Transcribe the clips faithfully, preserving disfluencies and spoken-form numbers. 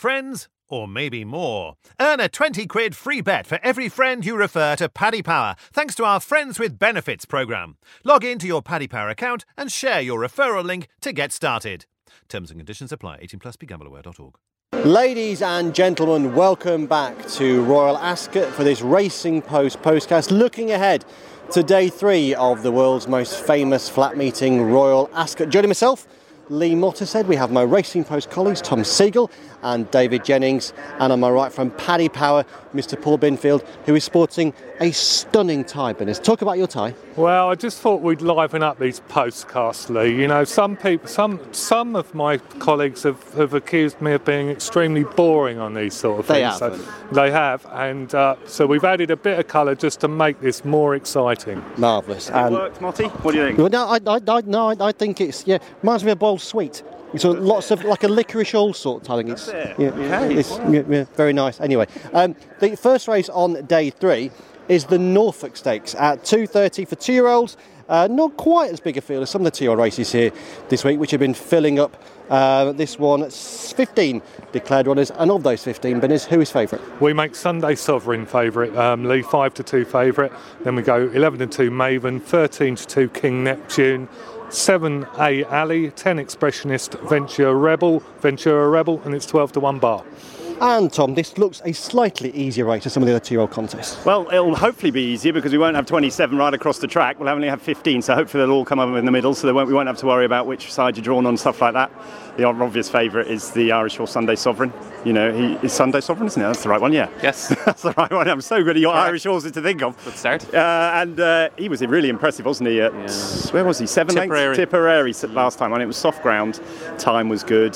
friends, or maybe more. Earn a twenty quid free bet for every friend you refer to Paddy Power, thanks to our Friends with Benefits programme. Log in to your Paddy Power account and share your referral link to get started. Terms and conditions apply. eighteen plus, be gamble aware dot org. Ladies and gentlemen, welcome back to Royal Ascot for this Racing Post postcast, looking ahead to day three of the world's most famous flat meeting, Royal Ascot. Joining myself, Lee Mottershead, we have my Racing Post colleagues, Tom Siegel and David Jennings, and on my right from Paddy Power, Mister Paul Binfield, who is sporting a stunning tie. Let's talk about your tie. Well, I just thought we'd liven up these postcasts, Lee. You know, some people, some some of my colleagues have, have accused me of being extremely boring on these sort of they things. Have. So they have, and uh, so we've added a bit of colour just to make this more exciting. Marvellous. Has it worked, Motty? What do you think? Well, no, I, I, I, no, I, I think it's yeah. Reminds me of boiled sweet. So lots of like a licorice all sort. I think it's That's it. yeah, Okay. it's yeah, yeah, very nice. Anyway, um, the first race on day three is the Norfolk Stakes at two thirty for two-year-olds. Uh, not quite as big a field as some of the two-year-old races here this week, which have been filling up. Uh, this one, fifteen declared runners, and of those fifteen, Benners, who is favourite? We make Sunday Sovereign favourite, um, Lee five to two favourite. Then we go eleven to two Maven, thirteen to two King Neptune, seven A Ali, ten Expressionist Ventura Rebel, Ventura Rebel, and it's twelve to one Bar. And Tom, this looks a slightly easier race than some of the other two-year-old contests. Well, it'll hopefully be easier because we won't have twenty-seven right across the track. We'll only have fifteen, so hopefully they'll all come over in the middle, so they won't, we won't have to worry about which side you're drawn on, stuff like that. The obvious favourite is the Irish horse Sunday Sovereign. You know, he is Sunday Sovereign, isn't it? That's the right one, yeah. Yes. That's the right one. I'm so good at your Correct. Irish horses to think of. Good start. Uh, and uh, he was really impressive, wasn't he? At, Yeah. Where was he? Seven Tipperary. lengths? Tipperary last time, and it was soft ground. Time was good.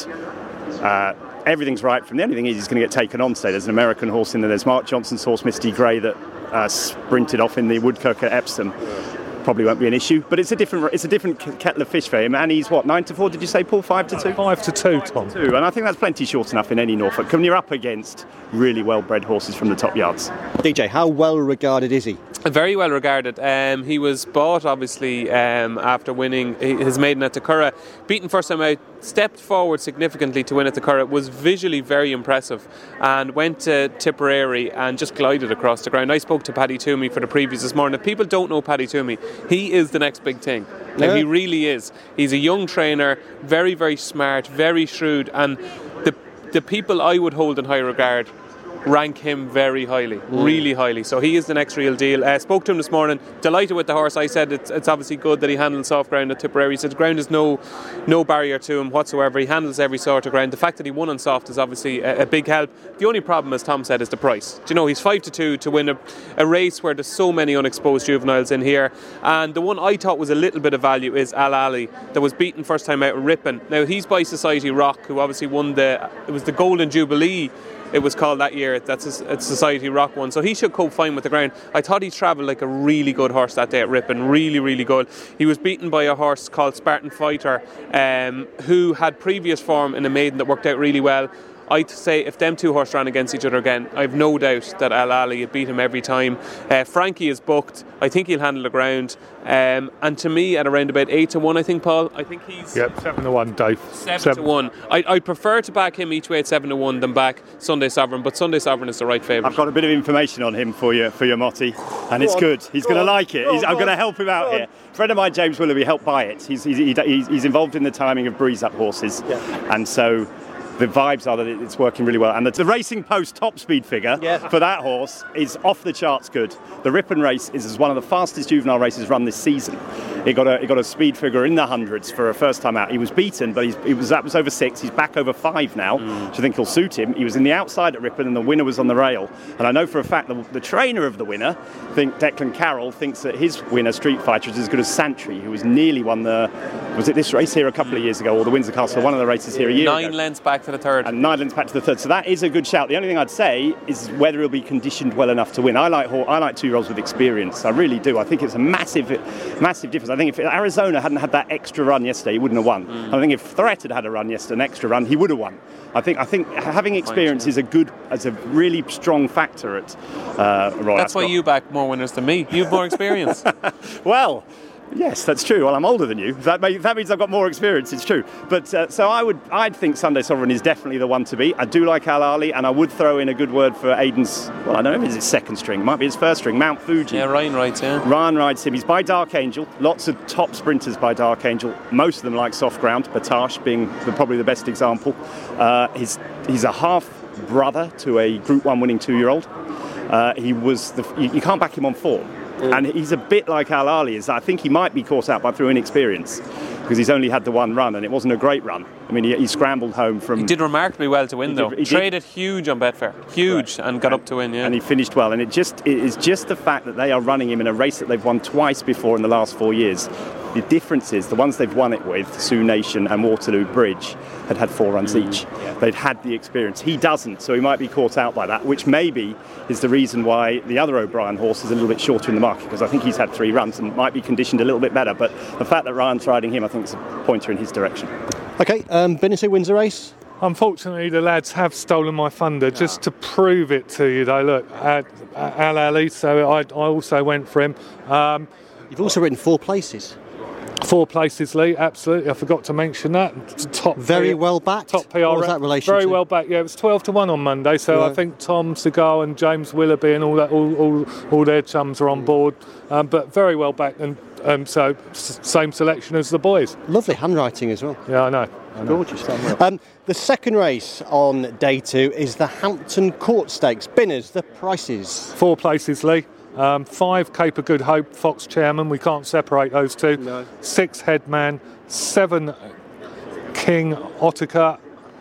Uh, everything's right from the only thing is he's going to get taken on today. There's an American horse in there. There's Mark Johnson's horse, Misty Grey, that uh, sprinted off in the Woodcock at Epsom. Probably won't be an issue, but it's a different it's a different kettle of fish for him. And he's what, nine to four? Did you say, Paul? Five to two? Five to two, Tom. Two, and I think that's plenty short enough in any Norfolk. When you're up against really well-bred horses from the top yards. D J, how well regarded is he? Very well regarded. Um, he was bought, obviously, um, after winning his maiden at Takura. Beaten first time out, stepped forward significantly to win at Takura, was visually very impressive, and went to Tipperary and just glided across the ground. I spoke to Paddy Toomey for the previews this morning. If people don't know Paddy Toomey, he is the next big thing. Like, Yeah. he really is. He's a young trainer, very, very smart, very shrewd, and the the people I would hold in high regard rank him very highly, really highly. So he is the next real deal. Uh, spoke to him this morning, delighted with the horse. I said it's, it's obviously good that he handles soft ground at Tipperary. He said the ground is no no barrier to him whatsoever. He handles every sort of ground. The fact that he won on soft is obviously a, a big help. The only problem, as Tom said, is the price. Do you know, he's five to two to win a, a race where there's so many unexposed juveniles in here. And the one I thought was a little bit of value is Al Ali, that was beaten first time out in Ripon. Now he's by Society Rock, who obviously won the it was the Golden Jubilee, it was called that year. That's a, a Society Rock one, so he should cope fine with the ground. I thought he travelled like a really good horse that day at Ripon, really, really good. He was beaten by a horse called Spartan Fighter, um, who had previous form in a maiden that worked out really well. I'd say if them two horses ran against each other again, I've no doubt that Al Ali would beat him every time. Uh, Frankie is booked. I think he'll handle the ground. Um, and to me, at around about eight to one, I think, Paul, I think he's Yep, seven to one, Dave. seven, Seven. to one. I I prefer to back him each way at seven to one than back Sunday Sovereign, but Sunday Sovereign is the right favourite. I've got a bit of information on him for you, for your Motty, and it's on, good. He's go going to on, like it. go He's, on, I'm go going to on, help him out go on. here. A friend of mine, James Willoughby, helped buy it. He's, he's, he- he's, he's involved in the timing of breeze-up horses, Yeah. and so the vibes are that it's working really well. And the, the Racing Post top speed figure Yeah. for that horse is off the charts good. The Ripon race is one of the fastest juvenile races run this season. He got a he got a speed figure in the hundreds for a first time out. He was beaten, but he's, he was that was over six. He's back over five now, Mm. which I think will suit him. He was in the outside at Ripon, and the winner was on the rail. And I know for a fact the, the trainer of the winner, I think Declan Carroll, thinks that his winner, Street Fighter, is as good as Santry, who was nearly won the was it this race here a couple of years ago, or the Windsor Castle, one of the races here a year Nine ago. lengths back to the third. And nine lengths back to the third, so that is a good shout. The only thing I'd say is whether he'll be conditioned well enough to win. I like I like two-year-olds with experience. I really do. I think it's a massive, massive difference. I think if Arizona hadn't had that extra run yesterday, he wouldn't have won. Mm. I think if Threat had had a run yesterday, an extra run, he would have won. I think I think having experience is a good, is a really strong factor at uh, Royal That's why Ascot. you back more winners than me. You have more experience. Well, Yes, that's true. Well, I'm older than you. That, may, that means I've got more experience. It's true. But uh, so I would, I'd think Sunday Sovereign is definitely the one to beat. I do like Al Ali, and I would throw in a good word for Aidan's. Well, I don't know if it's his second string. It might be his first string. Mount Fuji. Yeah, Ryan rides. Yeah. Ryan rides him. He's by Dark Angel. Lots of top sprinters by Dark Angel. Most of them like soft ground. Batash being the, probably the best example. Uh, he's he's a half brother to a Group One winning two-year-old. Uh, he was the, you, you can't back him on form. Mm. And he's a bit like Al Ali, is I think he might be caught out by through inexperience because he's only had the one run and it wasn't a great run. I mean, he, he scrambled home from... He did remarkably well to win, he though. Did, he Traded did. huge on Betfair. Huge, right. and got and, up to win, yeah. And he finished well. And it just it is just the fact that they are running him in a race that they've won twice before in the last four years. The difference is the ones they've won it with, Sioux Nation and Waterloo Bridge, had had four runs mm. each. Yeah. They'd had the experience. He doesn't, so he might be caught out by that, which maybe is the reason why the other O'Brien horse is a little bit shorter in the market, because I think he's had three runs and might be conditioned a little bit better. But the fact that Ryan's riding him, I think, is a pointer in his direction. OK, um, Benessou wins the race. Unfortunately, the lads have stolen my thunder. Just to prove it to you, though, look, uh, Al Ali, so I, I also went for him. Um, You've also written four places. Four places, Lee, absolutely. I forgot to mention that. Top Very P- well backed. Top P R. What was that relation Very to? well backed. Yeah, it was twelve to one on Monday. So right. I think Tom Seagal and James Willoughby and all that, all, all, all their chums are on board. Um, but very well backed, and um, so s- same selection as the boys. Lovely handwriting as well. Yeah, I know. I know. Gorgeous. Um, the second race on day two is the Hampton Court Stakes. Binners, the prices. Four places, Lee. Um, five Cape of Good Hope, Fox Chairman, we can't separate those two. No. Six Headman, seven King Otica,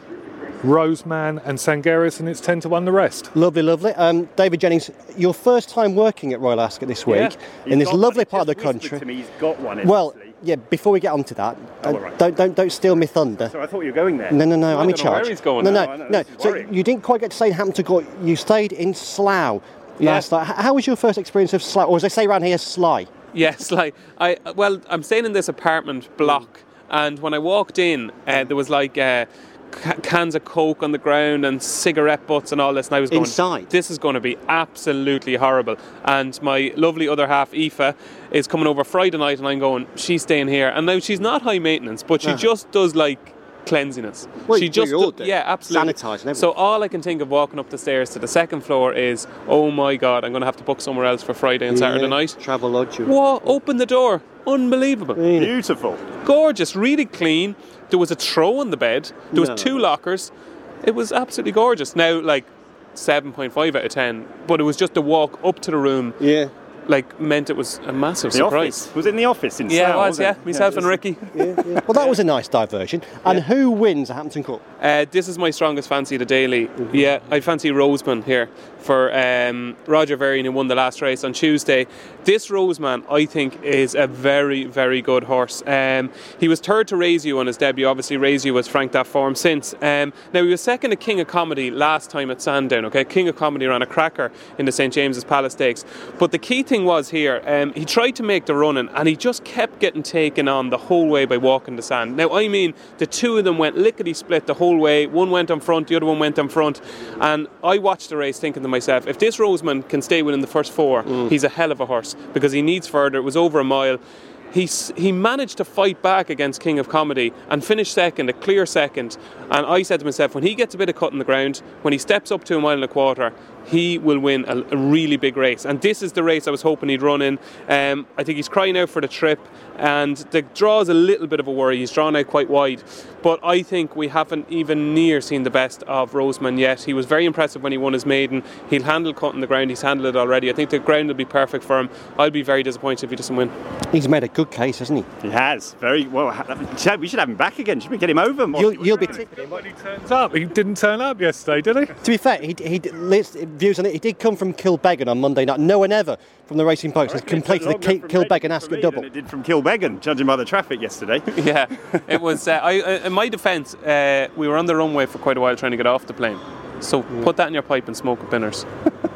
Roseman and Sangarius, and it's ten to one the rest. Lovely, lovely. Um, David Jennings, your first time working at Royal Ascot this week, yeah. in this lovely one. part of the Just whispered country. to me he's got one. Well, obviously. yeah, before we get on to that, Oh, don't, right. don't, don't don't steal my thunder. So I thought you were going there. No, no, no, I I'm in don't know charge. where he's going no, now. no, I know, no. this is So worrying. you didn't quite get to stay in Hampton Court. You stayed in Slough Yeah. last night. H- How was your first experience of Slough, or as they say around here, Sly? Yes, like I well, I'm staying in this apartment block, and when I walked in, uh, there was like uh, ca- cans of Coke on the ground and cigarette butts and all this, and I was going, Inside? this is going to be absolutely horrible. And my lovely other half, Aoife, is coming over Friday night, and I'm going, she's staying here, and now she's not high maintenance, but she Uh-huh. just does like cleanliness. Well, she you- just you all do- do. yeah, absolutely. Sanitise and everything. So all I can think of walking up the stairs to the second floor is, oh my God, I'm going to have to book somewhere else for Friday and Saturday Yeah, night. Travel lodge. Whoa, open the door. Unbelievable. Beautiful. Gorgeous, really clean. There was a throw on the bed. There was No. two lockers. It was absolutely gorgeous. Now, like, seven point five out of ten. But it was just the walk up to the room, Yeah. like, meant it was a massive The surprise. office. Was it in the office in Yeah, Slough, it was, wasn't yeah. Myself and just- Ricky. yeah, yeah. Well, that was a nice diversion. And who wins at Hampton Court? Uh, this is my strongest fancy, the Daily. Mm-hmm. Yeah, I fancy Roseman here for um, Roger Varian, who won the last race on Tuesday. This Roseman, I think, is a very, very good horse. Um, he was third to Raise You on his debut. Obviously, Raise You has franked that form since. Um, now, he was second to King of Comedy last time at Sandown. Okay, King of Comedy ran a cracker in the Saint James's Palace Stakes. But the key thing was here, um, he tried to make the running, and he just kept getting taken on the whole way by walking the sand. Now, I mean, the two of them went lickety-split the whole way. One went on front, the other one went on front. And I watched the race thinking to myself, if this Roseman can stay within the first four, mm. he's a hell of a horse, because he needs further. It was over a mile. He, he managed to fight back against King of Comedy and finish second, a clear second. And I said to myself, when he gets a bit of cut in the ground, when he steps up to a mile and a quarter, he will win a, a really big race. And this is the race I was hoping he'd run in. Um, I think he's crying out for the trip, and the draw is a little bit of a worry. He's drawn out quite wide. But I think we haven't even near seen the best of Roseman yet. He was very impressive when he won his maiden. He'll handle cutting the ground. He's handled it already. I think the ground will be perfect for him. I'll be very disappointed if he doesn't win. He's made a good case, hasn't he? He has. Very well. We should have him back again. Should we get him over? You'll, you'll be tipping him. When he turns up, he didn't turn up yesterday, did he? To be fair, he, he let's- views on it. He did come from Kilbeggan on Monday night. No one ever from the Racing Post has completed the Ki- Kilbeggan Ascot double. It did from Kilbeggan, judging by the traffic yesterday. Yeah, it was. Uh, I, in my defence, uh, we were on the runway for quite a while trying to get off the plane. So put that in your pipe and smoke a Binners.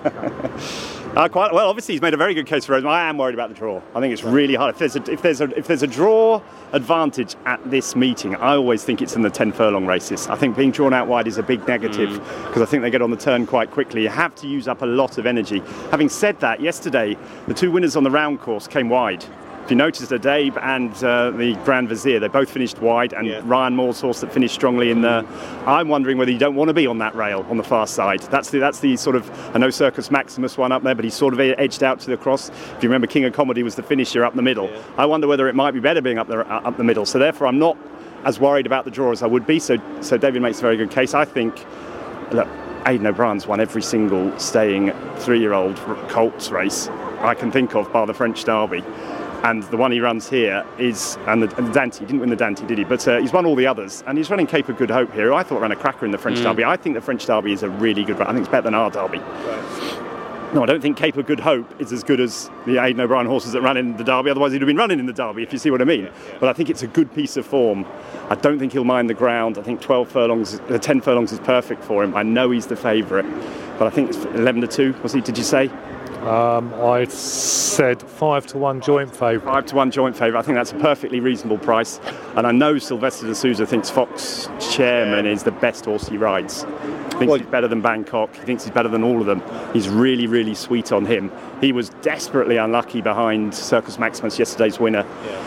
Uh, quite well. Obviously, he's made a very good case for Roseman. I am worried about the draw. I think it's really hard. If there's a, if there's a, if there's a draw advantage at this meeting, I always think it's in the ten furlong races. I think being drawn out wide is a big negative because mm. I think they get on the turn quite quickly. You have to use up a lot of energy. Having said that, yesterday the two winners on the round course came wide. if you noticed, Adabe and uh, the Grand Vizier, they both finished wide, and Yeah. Ryan Moore's horse that finished strongly in the. I'm wondering whether you don't want to be on that rail on the far side. That's the that's the sort of, I know Circus Maximus one up there, but he's sort of edged out to the cross. If you remember, King of Comedy was the finisher up the middle. Yeah. I wonder whether it might be better being up there up the middle. So therefore, I'm not as worried about the draw as I would be. So so David makes a very good case. I think. Look, Aidan O'Brien's won every single staying three-year-old Colts race I can think of, bar the French Derby. And the one he runs here is, and the, and the Dante, he didn't win the Dante, did he? But uh, he's won all the others, and he's running Cape of Good Hope here, who I thought ran a cracker in the French Mm. Derby. I think the French Derby is a really good run. I think it's better than our Derby. No, I don't think Cape of Good Hope is as good as the Aidan O'Brien horses that ran in the Derby, otherwise he'd have been running in the Derby, if you see what I mean. But I think it's a good piece of form. I don't think he'll mind the ground. I think twelve furlongs, uh, ten furlongs is perfect for him. I know he's the favourite, but I think it's eleven to two, was he, did you say? Um, I said five to one joint favourite. Five to one joint favourite. I think that's a perfectly reasonable price. And I know Sylvester de Souza thinks Fox Chairman is the best horse he rides. He thinks Well, he's better than Bangkok. He thinks he's better than all of them. He's really, really sweet on him. He was desperately unlucky behind Circus Maximus, yesterday's winner.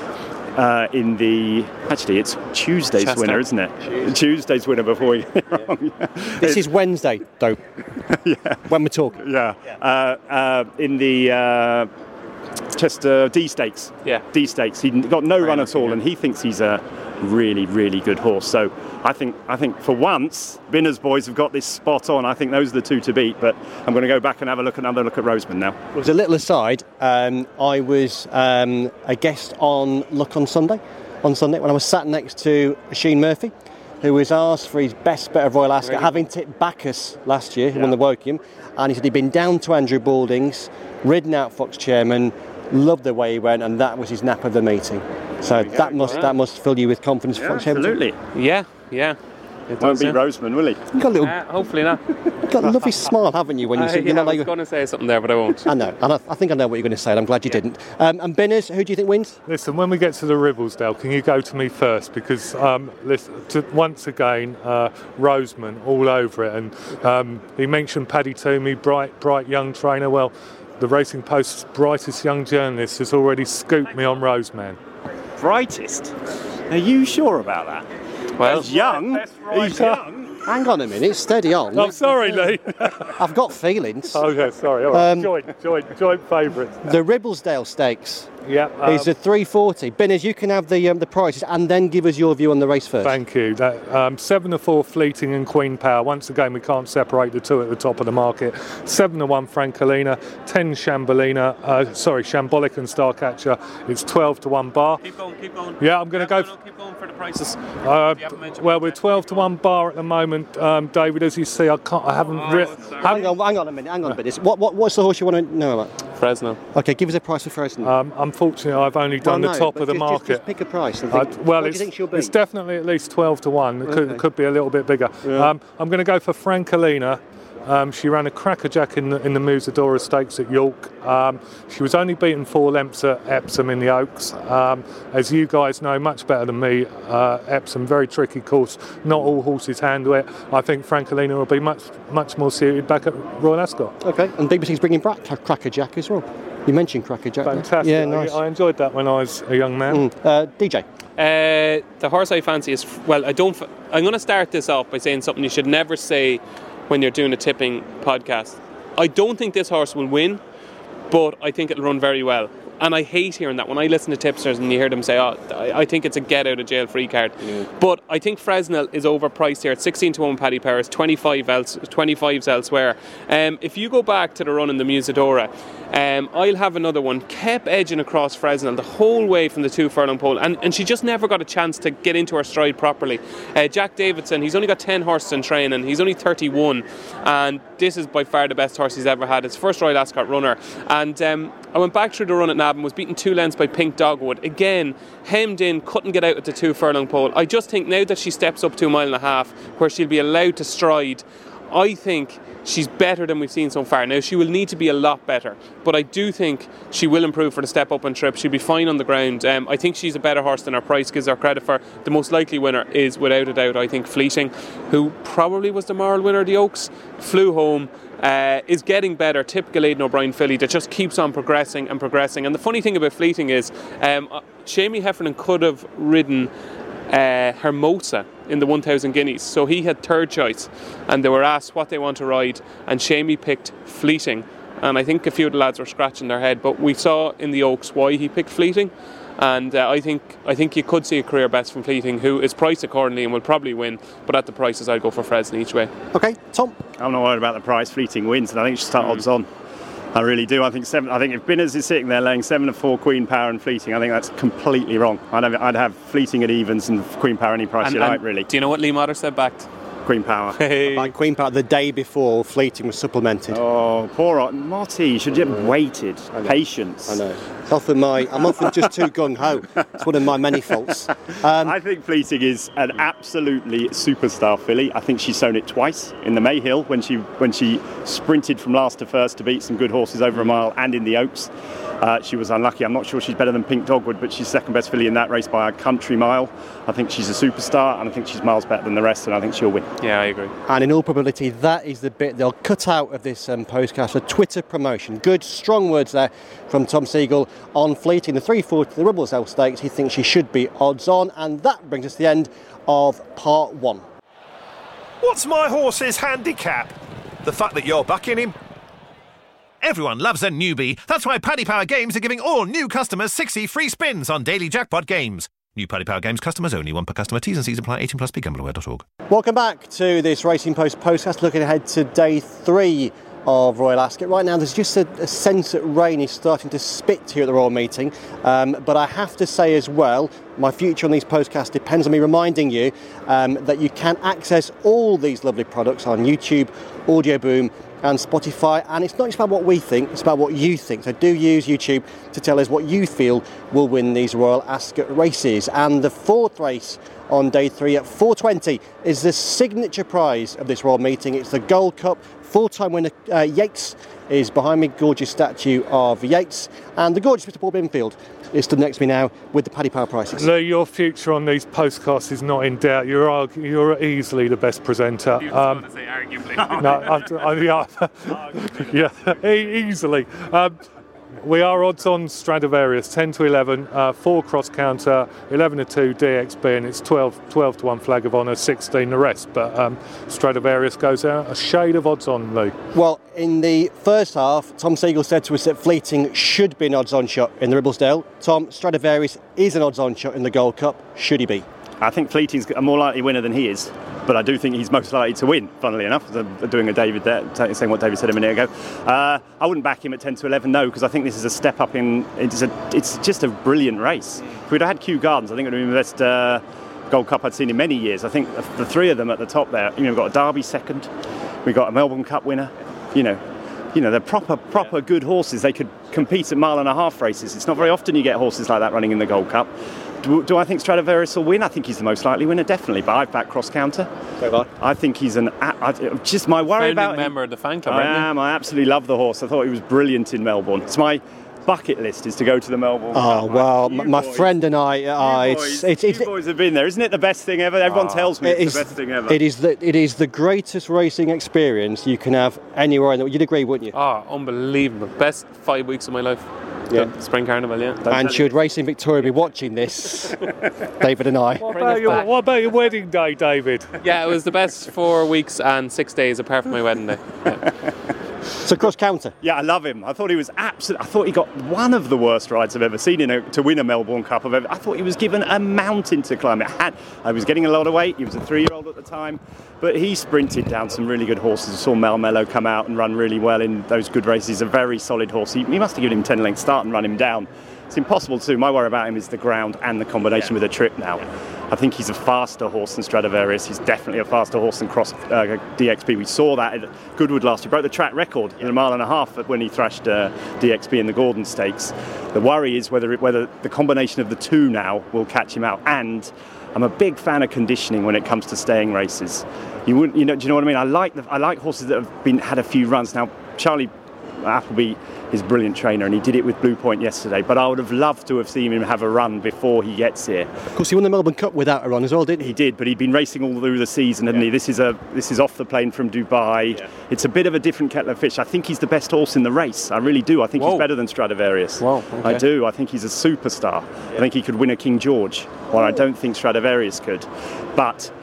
Uh, in the actually, it's Tuesday's Chester. winner, isn't it? Tuesday. Tuesday's winner before we get it wrong. This is Wednesday, though. yeah. When we're talking. Yeah. Uh, uh, in the uh, Chester D Stakes. Yeah. D Stakes. He got no run at all, yeah. and he thinks he's a really, really good horse. So I think, I think for once, Binner's boys have got this spot on. I think those are the two to beat. But I'm going to go back and have a look, another look at Roseman now. As a little aside, um, I was um, a guest on Luck on Sunday, on Sunday when I was sat next to Sheen Murphy, who was asked for his best bet of Royal Ascot, having tipped Bacchus last year, who won the Wokium, and he said he'd been down to Andrew Balding's, ridden out Fox Chairman, loved the way he went, and that was his nap of the meeting. So that must that must fill you with confidence for Yeah, Fox Chairman. absolutely. Yeah, yeah. It Won't does, be yeah. Roseman, will he? You've got a little, Uh, hopefully not. you've got a lovely smile, haven't you? When you Uh, say yeah, you're I not was like. going to say something there, but I won't. I know, and I, I think I know what you're going to say. And I'm glad you didn't. Um, and Binners, who do you think wins? Listen, when we get to the Ribblesdale, can you go to me first? Because um, listen, to, once again, uh, Roseman all over it, and um, he mentioned Paddy Toomey, bright, bright young trainer. Well, the Racing Post's brightest young journalist has already scooped me on Roseman. Brightest. Are you sure about that? Well, He's young. He's young. Hang on a minute, steady on. I'm sorry, Lee. I've got feelings. Oh, yeah, sorry. All right. Um, joint, joint, joint favourites. The Ribblesdale Stakes Yeah. um, is a three forty. Binners, you can have the um, the prices and then give us your view on the race first. Thank you. That, um, seven to four Fleeting and Queen Power. Once again, we can't separate the two at the top of the market. Seven to one Francolina. Ten Shambolina. Uh, sorry, Shambolic and Starcatcher. It's twelve to one Bar. Keep going, keep going. Yeah, I'm going to No, go. no, keep going for the prices. Uh, You haven't mentioned well, my we're bet. twelve to one Bar at the moment, um, David. As you see, I can't. I haven't. Oh, Re- sorry. Hang on, hang on a minute, hang on a minute. What, what, what's the horse you want to know about? Fresno. Okay, give us a price for Fresno. um, unfortunately, I've only done Well, the no, top but of the just, just- market. Just pick a price. And Uh, think, well, what it's, do you think she'll be? it's definitely at least twelve to one. It could, Okay. could be a little bit bigger. Um, I'm going to go for Francolina. Um, she ran a crackerjack in the, in the Musadora Stakes at York. Um, she was only beaten four lengths at Epsom in the Oaks. Um, as you guys know much better than me, uh, Epsom, very tricky course. Not all horses handle it. I think Francolina will be much much more suited back at Royal Ascot. Okay, and B B C's bringing back Cracker Jack as well. You mentioned Cracker Jack. there. Fantastic. Yeah, nice. I, I enjoyed that when I was a young man. Mm. Uh, D J. Uh, the horse I fancy is, well, I don't. F- I'm going to start this off by saying something you should never say when you're doing a tipping podcast. I don't think this horse will win, but I think it'll run very well. And I hate hearing that when I listen to tipsters and you hear them say, oh, I I think it's a get out of jail free card. Yeah. But I think Fresnel is overpriced here at sixteen to one Paddy Powers, twenty-five else, twenty-fives elsewhere. Um, if you go back to the run in the Musadora, um, I'll have another one. Kept edging across Fresnel the whole way from the two furlong pole, and, and she just never got a chance to get into her stride properly. Uh, Jack Davidson, he's only got ten horses in training, he's only thirty-one, and this is by far the best horse he's ever had. It's first Royal Ascot runner, and um, I went back through the run at Navan, was beaten two lengths by Pink Dogwood. Again, hemmed in, couldn't get out at the two furlong pole. I just think now that she steps up to a mile and a half, where she'll be allowed to stride, I think she's better than we've seen so far. Now, she will need to be a lot better, but I do think she will improve for the step up and trip. She'll be fine on the ground. Um, I think she's a better horse than her price gives her credit for. The most likely winner is, without a doubt, I think Fleeting, who probably was the moral winner of the Oaks, flew home. Uh, is getting better, typical Aidan O'Brien filly that just keeps on progressing and progressing. And the funny thing about Fleeting is um, Shamie Heffernan could have ridden uh, Hermosa in the one thousand guineas, so he had third choice, and they were asked what they want to ride, and Shamie picked Fleeting, and I think a few of the lads were scratching their head, but we saw in the Oaks why he picked Fleeting. And uh, I think I think you could see a career best from Fleeting, who is priced accordingly and will probably win. But at the prices, I'd go for Fresney each way. Okay, Tom. I'm not worried about the price. Fleeting wins, and I think she'll start mm. odds on. I really do. I think seven. I think if Binners is sitting there laying seven to four Queen Power and Fleeting, I think that's completely wrong. I'd have, I'd have Fleeting at evens and Queen Power any price and, you and like, really. Do you know what Lee Motter said back? Queen Power. Hey. Like Queen Power the day before Fleeting was supplemented. Oh, poor Marty. You should have waited. I Patience. I know. It's often my, I'm often just too gung-ho. It's one of my many faults. Um, I think Fleeting is an absolutely superstar filly. I think she's shown it twice in the Mayhill when she when she sprinted from last to first to beat some good horses over a mile, and in the Oaks. Uh, she was unlucky. I'm not sure she's better than Pink Dogwood, but she's second best filly in that race by a country mile. I think she's a superstar, and I think she's miles better than the rest, and I think she'll win. Yeah, I agree. And in all probability, that is the bit they'll cut out of this um, postcast, a Twitter promotion. Good, strong words there from Tom Siegel on Fleeting. The three forty, the Ribblesdale Stakes, he thinks she should be odds on, and that brings us to the end of part one. What's my horse's handicap? The fact that you're backing him? Everyone loves a newbie. That's why Paddy Power Games are giving all new customers sixty free spins on daily jackpot games. New Paddy Power Games customers only, one per customer. T's and C's apply. eighteen plus, be gamble aware dot org. Welcome back to this Racing Post podcast, looking ahead to day three of Royal Ascot. Right now there's just a, a sense that rain is starting to spit here at the Royal Meeting, um, but I have to say as well, my future on these podcasts depends on me reminding you um, that you can access all these lovely products on YouTube, Audio Boom and Spotify, and it's not just about what we think, it's about what you think. So do use YouTube to tell us what you feel will win these Royal Ascot races. And the fourth race on day three at four twenty is the signature prize of this Royal Meeting. It's the Gold Cup. Full-time winner uh, Yates is behind me, gorgeous statue of Yates, and the gorgeous Mister Paul Binfield is stood next to me now with the Paddy Power prices. Lee, your future on these postcasts is not in doubt. You're argu- you're easily the best presenter. You um, to say arguably. No, I, I, yeah, yeah, e- easily. Um, we are odds on Stradivarius, ten to eleven, uh, four cross counter, eleven to two D X B, and it's twelve, twelve to one Flag of Honour, sixteen the rest. But um, Stradivarius goes out a shade of odds on, Lee. Well, in the first half, Tom Siegel said to us that Fleeting should be an odds on shot in the Ribblesdale. Tom, Stradivarius is an odds on shot in the Gold Cup. Should he be? I think Fleeting's a more likely winner than he is, but I do think he's most likely to win, funnily enough. Doing a David there, saying what David said a minute ago. Uh, I wouldn't back him at ten to eleven, no, because I think this is a step up in. It's, a, it's just a brilliant race. If we'd have had Kew Gardens, I think it would have been the best uh, Gold Cup I'd seen in many years. I think the three of them at the top there, you know, we've got a Derby second, we've got a Melbourne Cup winner, you know. You know, they're proper, proper good horses. They could compete at mile and a half races. It's not very often you get horses like that running in the Gold Cup. Do, do I think Stradivarius will win? I think he's the most likely winner, definitely. But I've backed cross counter. So I think he's an. I, just my worry Founding about member of the fan club. I am. I absolutely love the horse. I thought he was brilliant in Melbourne. It's my bucket list is to go to the Melbourne. Oh, Cup. well, You my boys, friend and I, uh, you it's, boys, it's, it's, you boys have been there. Isn't it the best thing ever? Everyone Oh, tells me it it's is- the best thing ever. it is the it is the greatest racing experience you can have anywhere in the world. You'd agree, wouldn't you? Oh, unbelievable. Best five weeks of my life. Yeah. The Spring Carnival, yeah. Don't And tell should Racing Victoria be watching this, David and I? What Bring about, us your, back. what about your wedding day, David? Yeah, it was the best four weeks and six days apart from my wedding day. Yeah. So cross counter. Yeah, I love him. I thought he was absolute. I thought he got one of the worst rides I've ever seen in a, to win a Melbourne Cup. Of ever. I thought he was given a mountain to climb. It had. I was getting a lot of weight. He was a three-year-old at the time, but he sprinted down some really good horses. I saw Mel Mello come out and run really well in those good races. He's a very solid horse. He, he must have given him ten length start and run him down. It's impossible to. My worry about him is the ground and the combination with the trip now. I think he's a faster horse than Stradivarius. He's definitely a faster horse than Cross uh, D X P. We saw that at Goodwood last year. Broke the track record in a mile and a half when he thrashed uh, D X P in the Gordon Stakes. The worry is whether it, whether the combination of the two now will catch him out. And I'm a big fan of conditioning when it comes to staying races. You wouldn't, you know, do you know what I mean? I like the, I like horses that have been had a few runs. Now, Charlie Appleby is a brilliant trainer, and he did it with Blue Point yesterday. But I would have loved to have seen him have a run before he gets here. Of course, he won the Melbourne Cup without a run as well, didn't he? He did, but he'd been racing all through the season, hadn't yeah. he? This is a this is off the plane from Dubai. Yeah. It's a bit of a different kettle of fish. I think he's the best horse in the race. I really do. I think Whoa. he's better than Stradivarius. Wow, okay. I do. I think he's a superstar. Yeah. I think he could win a King George, while I don't think Stradivarius could. But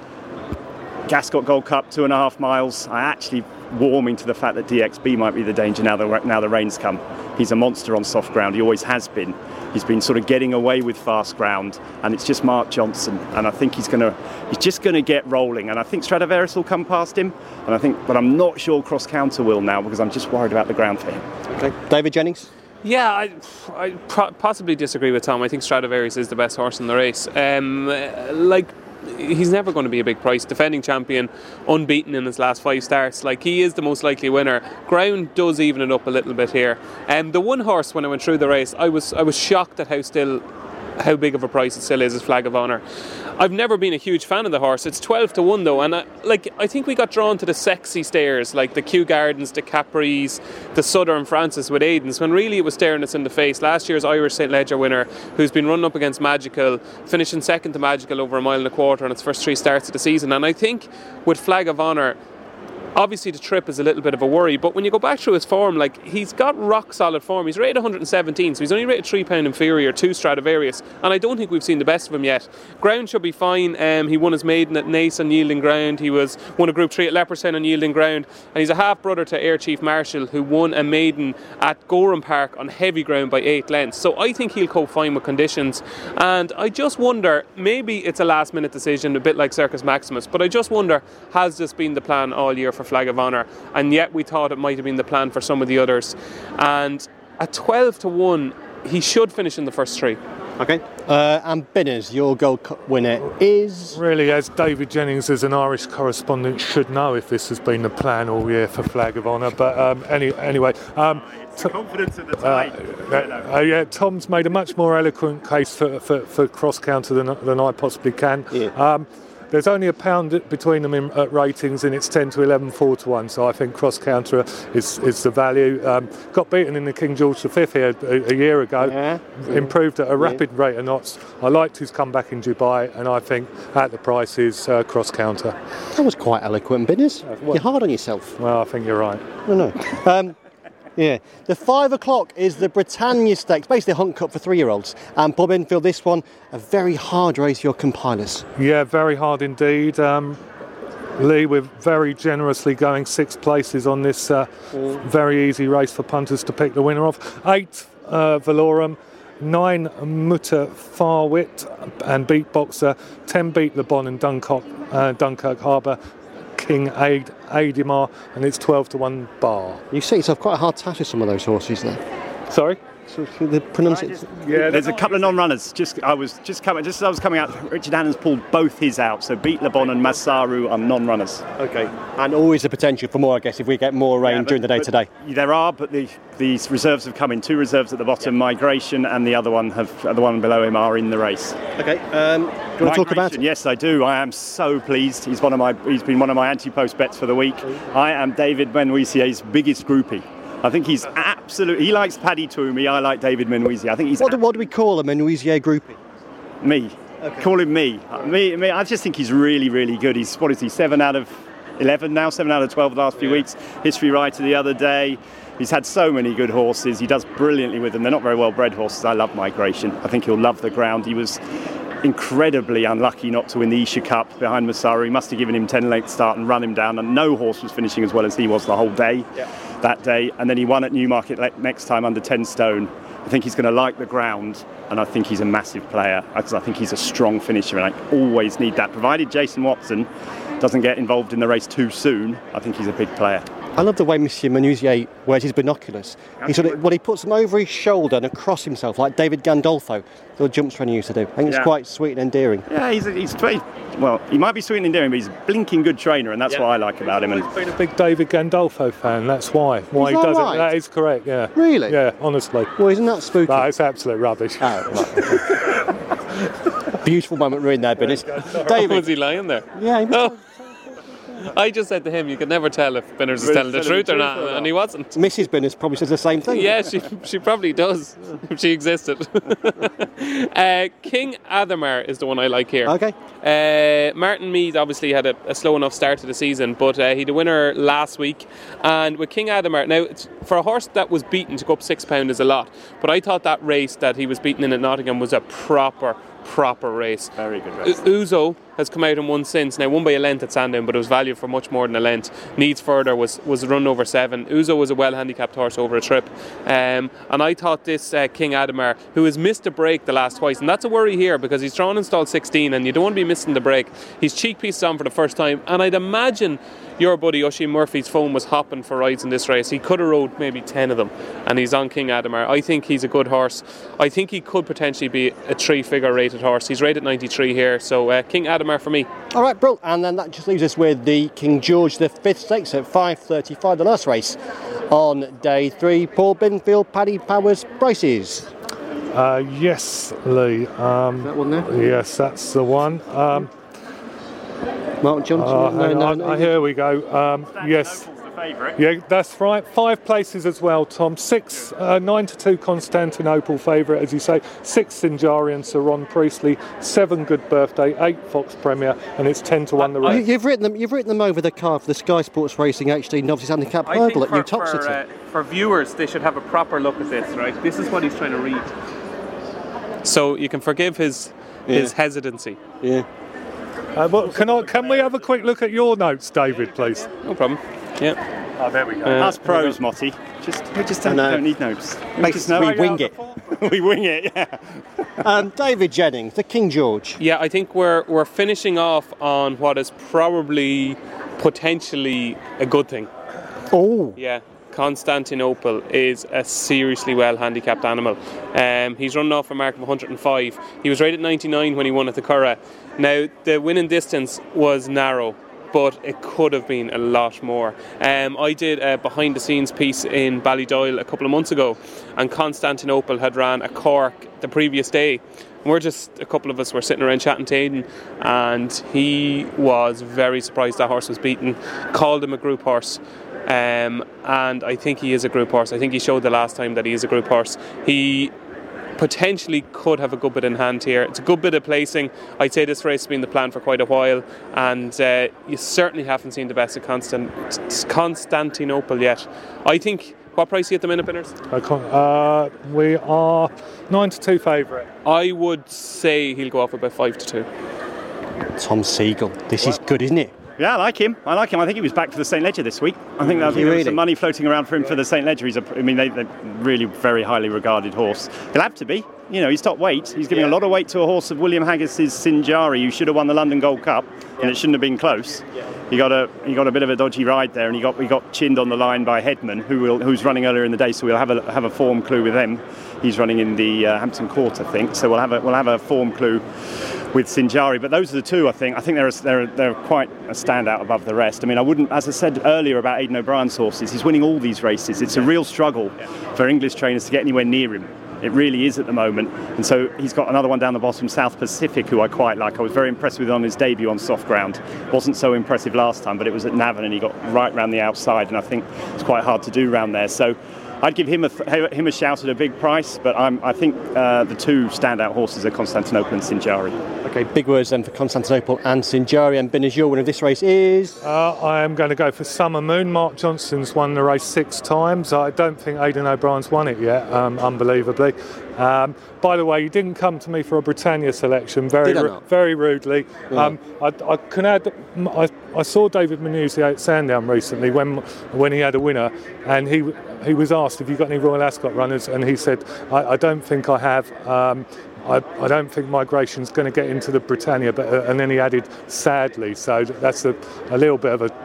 Gascot Gold Cup, two and a half miles. I actually warming to the fact that D X B might be the danger now the now the rain's come. He's a monster on soft ground. He always has been. He's been sort of getting away with fast ground, and it's just Mark Johnson. And I think he's gonna he's just gonna get rolling. And I think Stradivarius will come past him. And I think, but I'm not sure Cross Counter will now, because I'm just worried about the ground for him. Okay, David Jennings. Yeah, I, I pro- possibly disagree with Tom. I think Stradivarius is the best horse in the race. Um, like. He's never going to be a big price. Defending champion, unbeaten in his last five starts. Like, he is the most likely winner. Ground does even it up a little bit here. And um, the one horse, when I went through the race, I was I was shocked at how still, how big of a price it still is, as Flag of Honour. I've never been a huge fan of the horse. It's twelve to one though, and I, like I think we got drawn to the sexy stairs, like the Kew Gardens, the Capris, the Southern Francis with Aiden's, when really it was staring us in the face. Last year's Irish Saint Ledger winner, who's been running up against Magical, finishing second to Magical over a mile and a quarter on its first three starts of the season. And I think with Flag of Honour, obviously the trip is a little bit of a worry, but when you go back through his form, like, he's got rock solid form. He's rated one hundred seventeen, so he's only rated three pound inferior to Stradivarius, and I don't think we've seen the best of him yet. Ground should be fine. Um, he won his maiden at Naas on yielding ground. He was won a Group three at Leopardstown on yielding ground, and he's a half brother to Air Chief Marshall, who won a maiden at Gorham Park on heavy ground by eight lengths. So I think he'll cope fine with conditions, and I just wonder, maybe it's a last minute decision, a bit like Circus Maximus, but I just wonder, has this been the plan all year for Flag of Honour? And yet we thought it might have been the plan for some of the others. And at twelve to one, he should finish in the first three. Okay. Uh, and Binners, your Gold Cup winner is... Really, as David Jennings, as an Irish correspondent, should know if this has been the plan all year for Flag of Honour. But um, any, anyway... Um, It's the confidence of the time. Uh, uh, uh, yeah, Tom's made a much more eloquent case for, for, for cross counter than, than I possibly can. Yeah. Um, There's only a pound between them in at ratings, and it's ten to eleven, four to one. So I think cross counter is is the value. Um, got beaten in the King George the Fifth here a, a year ago. Yeah. Improved at a rapid yeah. rate of knots. I liked his comeback in Dubai, and I think at the price is uh, cross counter. That was quite eloquent, Binners. Uh, well, you're hard on yourself. Well, I think you're right. I know. Um, Yeah, the five o'clock is the Britannia Stakes, basically a Hunt Cup for three-year-olds. And Bob Enfield, this one, a very hard race for your compilers. Yeah, very hard indeed. Um, Lee, we're very generously going six places on this uh, mm. very easy race for punters to pick the winner of. Eight, uh, Valorum. Nine, Mutta Farwit and Beatboxer. Ten, Beat Le Bon and Dunkirk, uh, Dunkirk Harbour. King Aid, Aidimar, and it's twelve to one Bar. You see yourself quite a hard task with some of those horses there. Sorry? So the pronunciation. Yeah, there's a couple of non-runners. Just I was just coming, just as I was coming out, Richard Adams pulled both his out. So Beat Le Bon and Masaru are non-runners. Okay, and always the potential for more, I guess, if we get more rain yeah, but, during the day today. There are, but the these reserves have come in. Two reserves at the bottom, yeah. Migration, and the other one have the one below him are in the race. Okay, um, do you want to talk about it? Yes, I do. I am so pleased. He's one of my. He's been one of my anti-post bets for the week. I am David Menuisier's biggest groupie. I think he's absolutely... He likes Paddy Twomey, I like David Menuisier. I think he's... What do, what do we call a Menuisier groupie? Me. Okay. Call him me. me. Me. I just think he's really, really good. He's, what is he, seven out of eleven now? seven out of twelve the last few yeah. weeks. History Writer the other day. He's had so many good horses. He does brilliantly with them. They're not very well bred horses. I love Migration. I think he'll love the ground. He was incredibly unlucky not to win the Isha Cup behind Masaru. He must have given him ten length start and run him down, and no horse was finishing as well as he was the whole day yeah. that day. And then he won at Newmarket next time under ten stone. I think he's going to like the ground, and I think he's a massive player because I think he's a strong finisher, and I always need that. Provided Jason Watson doesn't get involved in the race too soon, I think he's a big player. I love the way Monsieur Menuisier wears his binoculars. He sort of, well, he puts them over his shoulder and across himself, like David Gandolfo, the jumps running used to do. I think yeah. it's quite sweet and endearing. Yeah, he's, he's well, he might be sweet and endearing, but he's a blinking good trainer, and that's yeah. what I like about him. He's been a big David Gandolfo fan. That's why. Why is he that does right? it. That is correct. Yeah. Really? Yeah. Honestly. Well, isn't that spooky? No, it's absolute rubbish. Oh, right. Okay. Beautiful moment ruined there, Binnis. David. Was he lying there? Yeah, he was. Oh. I just said to him, you could never tell if Binners is telling the truth or not, and he wasn't. Missus Binners probably says the same thing. Yeah, she she probably does, if she existed. uh, King Adamar is the one I like here. Okay. Uh, Martin Mead obviously had a, a slow enough start to the season, but uh, he had a winner last week. And with King Adamar, now, it's, for a horse that was beaten to go up six pound is a lot, but I thought that race that he was beaten in at Nottingham was a proper proper race. Very good race. U- Uzo has come out and won since. Now, won by a length at Sandown, but it was valued for much more than a length. Needs Further was, was run over seven. Uzo was a well-handicapped horse over a trip. Um, and I thought this uh, King Adamar, who has missed a break the last twice, and that's a worry here because he's thrown in stall sixteen and you don't want to be missing the break. He's cheek pieces on for the first time, and I'd imagine your buddy Oisin Murphy's phone was hopping for rides in this race. He could have rode maybe ten of them, and he's on King Adamar. I think he's a good horse. I think he could potentially be a three-figure rated horse. He's rated ninety-three here, so uh, King Adamar for me. All right, bro. And then that just leaves us with the King George the Fifth Stakes at five thirty-five, the last race on day three. Paul Binfield, Paddy Powers, prices. Uh, yes, Lee. Um, that one there? Yes, that's the one. Um, Mark Johnson. Uh, no, no, on, no, here we go. Um, yes. Yeah, that's right. Five places as well, Tom. Six, uh, nine to two Constantinople favourite, as you say. Six Sinjarian, Sir Ron Priestley. Seven Good Birthday. Eight Fox Premier, and it's ten to one the rest. You, you've written them. You've written them over the car for the Sky Sports Racing H D Novices Handicap Hurdle at New Toxicity. For, uh, for viewers, they should have a proper look at this. Right, this is what he's trying to read. So you can forgive his yeah. his hesitancy. Yeah. Uh, but can I? Can we have a quick look at your notes, David, please? No problem. Yeah. Oh, there we go. Uh, That's pros, Motty. Just, we just don't, don't need notes. We, just know. we wing it. we wing it, yeah. um, David Jennings, the King George. Yeah, I think we're we're finishing off on what is probably potentially a good thing. Oh. Yeah. Constantinople is a seriously well handicapped animal. Um, he's running off a mark of one hundred five. He was rated ninety-nine when he won at the Curragh. Now, the winning distance was narrow, but it could have been a lot more. Um, I did a behind the scenes piece in Ballydoyle a couple of months ago, and Constantinople had ran a Cork the previous day. And we're just, a couple of us were sitting around chatting to Aidan, and he was very surprised that horse was beaten, called him a group horse. Um, and I think he is a group horse. I think he showed the last time that he is a group horse. He potentially could have a good bit in hand here. It's a good bit of placing. I'd say this race has been the plan for quite a while, and uh, you certainly haven't seen the best of Constant- Constantinople yet. I think, what price are you at the minute, Binners? Uh, we are nine to two favourite. I would say he'll go off about five to two. Tom Siegel. This is good, isn't it? Yeah, I like him. I like him. I think he was back to the Saint Ledger this week. I think, I think there was really? some money floating around for him for the Saint Ledger. He's a, I mean, they, they're really very highly regarded horse. He'll have to be. You know, he's top weight. He's giving yeah. a lot of weight to a horse of William Haggis's Sinjari, who should have won the London Gold Cup, yeah. and it shouldn't have been close. Yeah. He got a he got a bit of a dodgy ride there, and he got he got chinned on the line by Headman, who will who's running earlier in the day. So we'll have a have a form clue with them. He's running in the uh, Hampton Court, I think. So we'll have a we'll have a form clue with Sinjari, but those are the two. I think. I think they're they're they're quite a standout above the rest. I mean, I wouldn't, as I said earlier about Aidan O'Brien's horses, he's winning all these races. It's a real struggle for English trainers to get anywhere near him. It really is at the moment, and so he's got another one down the bottom, South Pacific, who I quite like. I was very impressed with him on his debut on soft ground. Wasn't so impressive last time, but it was at Navan, and he got right round the outside, and I think it's quite hard to do round there. So I'd give him a th- him a shout at a big price, but I'm, I think uh, the two standout horses are Constantinople and Sinjari. Okay, big words then for Constantinople and Sinjari. And Binners, your winner of this race is? Uh, I am going to go for Summer Moon. Mark Johnson's won the race six times. I don't think Aidan O'Brien's won it yet, um, unbelievably. Um, by the way, you didn't come to me for a Britannia selection, very ru- very rudely. Yeah. Um, I, I can add, I, I saw David Manuzzi at Sandown recently when when he had a winner, and he he was asked, have you got any Royal Ascot runners? And he said, I, I don't think I have. Um, I, I don't think Migration's going to get into the Britannia, but uh, and then he added, sadly. So that's a, a little bit of a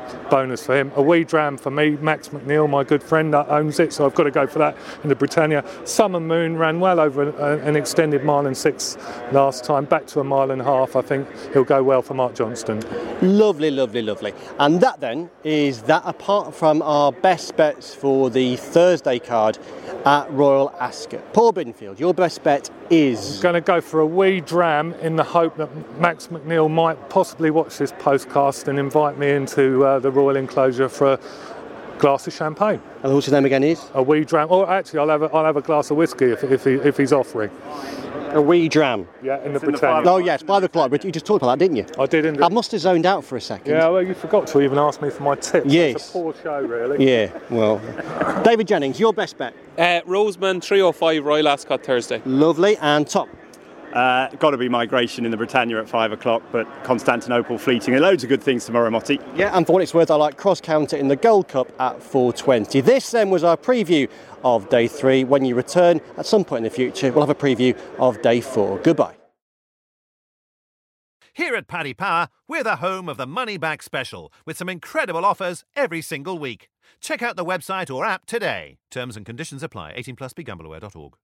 bonus for him. A wee dram for me. Max McNeil, my good friend, that owns it, so I've got to go for that in the Britannia. Summer Moon ran well over an, an extended mile and six last time. Back to a mile and a half. I think he'll go well for Mark Johnston. Lovely, lovely, lovely. And that then is that, apart from our best bets for the Thursday card at Royal Ascot. Paul Binfield, your best bet is? I'm going to go for a wee dram in the hope that Max McNeil might possibly watch this postcast and invite me into uh, the Royal Enclosure for a glass of champagne. And what's his name again is? A wee dram. Or actually, I'll have a, I'll have a glass of whiskey if, if, he, if he's offering. A wee dram. Yeah, in the in the Britannia. Oh yes, five o'clock. But you just talked about that, didn't you? I did. In I must have zoned out for a second. Yeah, well, you forgot to even ask me for my tips. Yes. It's a poor show, really. Yeah, well. David Jennings, your best bet? Uh, Roseman, three oh five, Royal Ascot Thursday. Lovely. And top? Uh, got to be Migration in the Britannia at five o'clock, but Constantinople fleeting. There are loads of good things tomorrow, Motti. Yeah, and for what it's worth, I like Cross Counter in the Gold Cup at four twenty. This then was our preview of day three. When you return at some point in the future, we'll have a preview of day four. Goodbye. Here at Paddy Power, we're the home of the Money Back Special, with some incredible offers every single week. Check out the website or app today. Terms and conditions apply. eighteen plus, be gamble aware dot org.